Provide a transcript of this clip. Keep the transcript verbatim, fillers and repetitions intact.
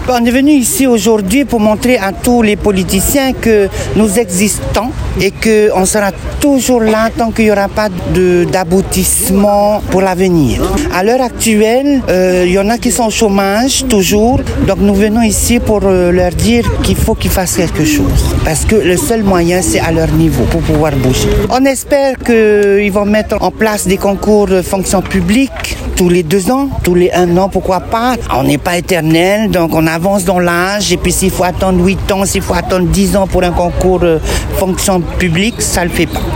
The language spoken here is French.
On est venu ici aujourd'hui pour montrer à tous les politiciens que nous existons et qu'on sera toujours là tant qu'il n'y aura pas de, d'aboutissement pour l'avenir. À l'heure actuelle, euh, il y en a qui sont au chômage toujours, donc nous venons ici pour euh, leur dire qu'il faut qu'ils fassent quelque chose. Parce que le seul moyen, c'est à leur niveau pour pouvoir bouger. On espère qu'ils vont mettre en place des concours de fonction publique tous les deux ans, tous les un an, pourquoi pas. On n'est pas éternel, donc on avance dans l'âge. Et puis s'il faut attendre huit ans, s'il faut attendre dix ans pour un concours de fonction publique, ça ne le fait pas.